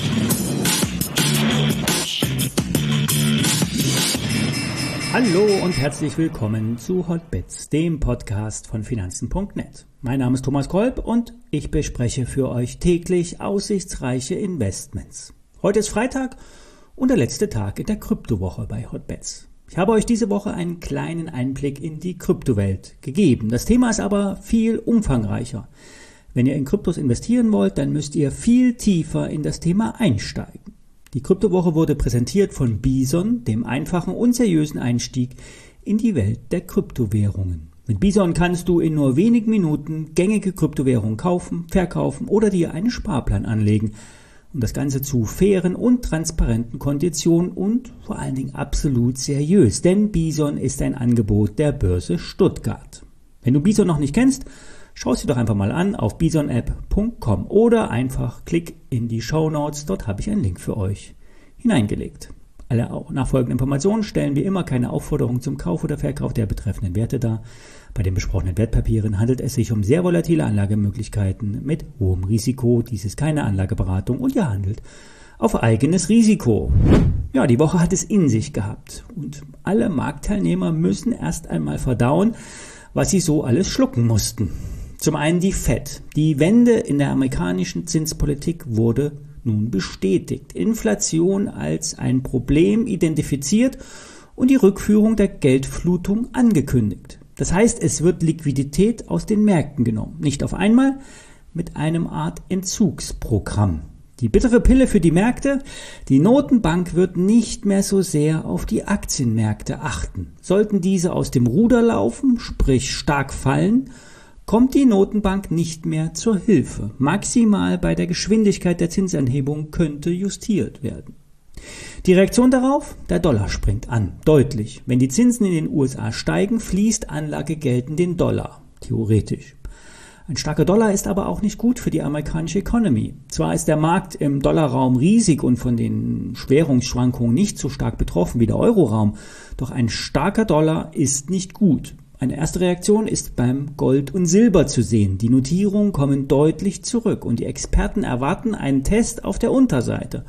Hallo und herzlich willkommen zu Hotbets, dem Podcast von Finanzen.net. Mein Name ist Thomas Kolb und ich bespreche für euch täglich aussichtsreiche Investments. Heute ist Freitag und der letzte Tag in der Kryptowoche bei Hotbets. Ich habe euch diese Woche einen kleinen Einblick in die Kryptowelt gegeben. Das Thema ist aber viel umfangreicher. Wenn ihr in Kryptos investieren wollt, dann müsst ihr viel tiefer in das Thema einsteigen. Die Kryptowoche wurde präsentiert von Bison, dem einfachen und seriösen Einstieg in die Welt der Kryptowährungen. Mit Bison kannst du in nur wenigen Minuten gängige Kryptowährungen kaufen, verkaufen oder dir einen Sparplan anlegen. Und das Ganze zu fairen und transparenten Konditionen und vor allen Dingen absolut seriös. Denn Bison ist ein Angebot der Börse Stuttgart. Wenn du Bison noch nicht kennst, schau es dir doch einfach mal an auf bisonapp.com oder einfach klick in die Shownotes, dort habe ich einen Link für euch hineingelegt. Alle nachfolgenden Informationen stellen wie immer keine Aufforderung zum Kauf oder Verkauf der betreffenden Werte dar. Bei den besprochenen Wertpapieren handelt es sich um sehr volatile Anlagemöglichkeiten mit hohem Risiko. Dies ist keine Anlageberatung und ihr handelt auf eigenes Risiko. Ja, die Woche hat es in sich gehabt und alle Marktteilnehmer müssen erst einmal verdauen, was sie so alles schlucken mussten. Zum einen die Fed. Die Wende in der amerikanischen Zinspolitik wurde nun bestätigt. Inflation als ein Problem identifiziert und die Rückführung der Geldflutung angekündigt. Das heißt, es wird Liquidität aus den Märkten genommen. Nicht auf einmal, mit einem Art Entzugsprogramm. Die bittere Pille für die Märkte: die Notenbank wird nicht mehr so sehr auf die Aktienmärkte achten. Sollten diese aus dem Ruder laufen, sprich stark fallen, kommt die Notenbank nicht mehr zur Hilfe. Maximal bei der Geschwindigkeit der Zinsanhebung könnte justiert werden. Die Reaktion darauf? Der Dollar springt an, deutlich. Wenn die Zinsen in den USA steigen, fließt Anlagegeld in den Dollar, theoretisch. Ein starker Dollar ist aber auch nicht gut für die amerikanische Economy. Zwar ist der Markt im Dollarraum riesig und von den Währungsschwankungen nicht so stark betroffen wie der Euroraum, doch ein starker Dollar ist nicht gut. Eine erste Reaktion ist beim Gold und Silber zu sehen. Die Notierungen kommen deutlich zurück und die Experten erwarten einen Test auf der Unterseite,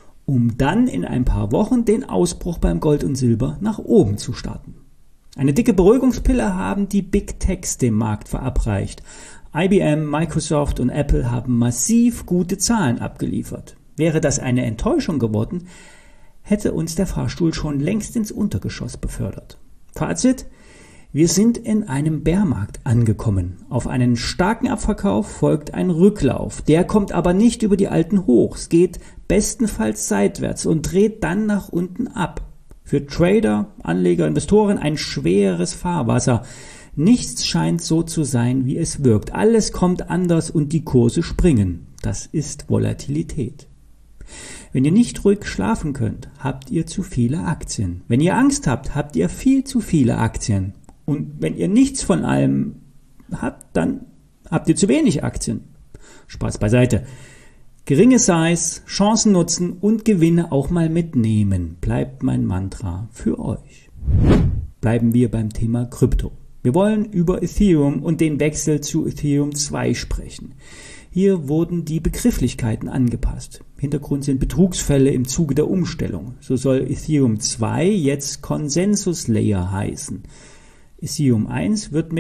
um dann in ein paar Wochen den Ausbruch beim Gold und Silber nach oben zu starten. Eine dicke Beruhigungspille haben die Big Techs dem Markt verabreicht. IBM, Microsoft und Apple haben massiv gute Zahlen abgeliefert. Wäre das eine Enttäuschung geworden, hätte uns der Fahrstuhl schon längst ins Untergeschoss befördert. Fazit: Wir sind in einem Bärmarkt angekommen. Auf einen starken Abverkauf folgt ein Rücklauf. Der kommt aber nicht über die alten Hochs, geht bestenfalls seitwärts und dreht dann nach unten ab. Für Trader, Anleger, Investoren ein schweres Fahrwasser. Nichts scheint so zu sein, wie es wirkt. Alles kommt anders und die Kurse springen. Das ist Volatilität. Wenn ihr nicht ruhig schlafen könnt, habt ihr zu viele Aktien. Wenn ihr Angst habt, habt ihr viel zu viele Aktien. Und wenn ihr nichts von allem habt, dann habt ihr zu wenig Aktien. Spaß beiseite. Geringe Size, Chancen nutzen und Gewinne auch mal mitnehmen, bleibt mein Mantra für euch. Bleiben wir beim Thema Krypto. Wir wollen über Ethereum und den Wechsel zu Ethereum 2 sprechen. Hier wurden die Begrifflichkeiten angepasst. Hintergrund sind Betrugsfälle im Zuge der Umstellung. So soll Ethereum 2 jetzt Consensus Layer heißen. Ethereum 1 wird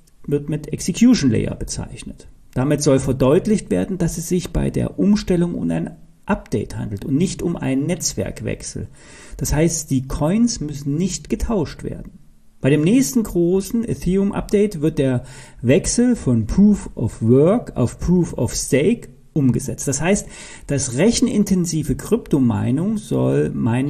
mit Execution Layer bezeichnet. Damit soll verdeutlicht werden, dass es sich bei der Umstellung um ein Update handelt und nicht um einen Netzwerkwechsel. Das heißt, die Coins müssen nicht getauscht werden. Bei dem nächsten großen Ethereum-Update wird der Wechsel von Proof of Work auf Proof of Stake umgesetzt. Das heißt, das rechenintensive Kryptomining soll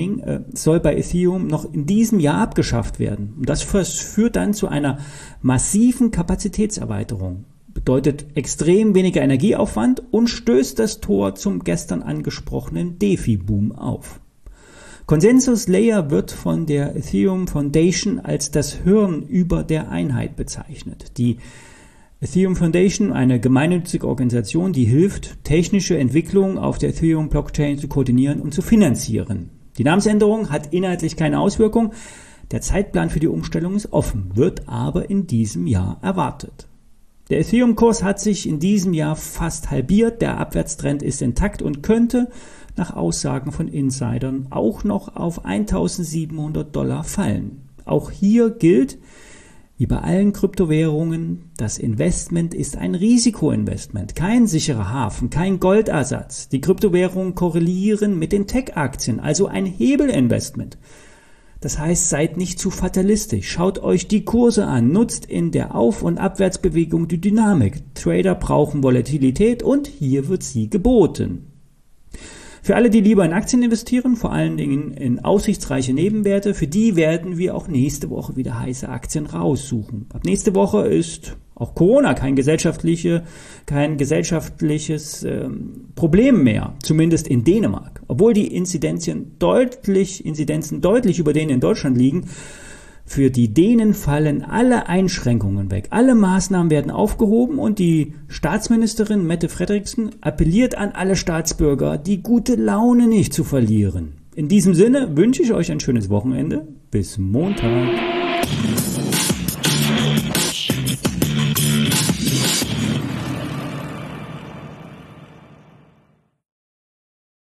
bei Ethereum noch in diesem Jahr abgeschafft werden. Und das führt dann zu einer massiven Kapazitätserweiterung. Bedeutet extrem weniger Energieaufwand und stößt das Tor zum gestern angesprochenen DeFi-Boom auf. Consensus Layer wird von der Ethereum Foundation als das Hirn über der Einheit bezeichnet. Die Ethereum Foundation, eine gemeinnützige Organisation, die hilft, technische Entwicklungen auf der Ethereum Blockchain zu koordinieren und zu finanzieren. Die Namensänderung hat inhaltlich keine Auswirkung. Der Zeitplan für die Umstellung ist offen, wird aber in diesem Jahr erwartet. Der Ethereum-Kurs hat sich in diesem Jahr fast halbiert, der Abwärtstrend ist intakt und könnte nach Aussagen von Insidern auch noch auf $1.700 fallen. Auch hier gilt, wie bei allen Kryptowährungen, das Investment ist ein Risikoinvestment, kein sicherer Hafen, kein Goldersatz. Die Kryptowährungen korrelieren mit den Tech-Aktien, also ein Hebelinvestment. Das heißt, seid nicht zu fatalistisch, schaut euch die Kurse an, nutzt in der Auf- und Abwärtsbewegung die Dynamik. Trader brauchen Volatilität und hier wird sie geboten. Für alle, die lieber in Aktien investieren, vor allen Dingen in aussichtsreiche Nebenwerte, für die werden wir auch nächste Woche wieder heiße Aktien raussuchen. Ab nächste Woche ist auch Corona kein gesellschaftliches Problem mehr, zumindest in Dänemark. Obwohl die Inzidenzen deutlich über denen in Deutschland liegen, für die Dänen fallen alle Einschränkungen weg. Alle Maßnahmen werden aufgehoben und die Staatsministerin Mette Frederiksen appelliert an alle Staatsbürger, die gute Laune nicht zu verlieren. In diesem Sinne wünsche ich euch ein schönes Wochenende. Bis Montag.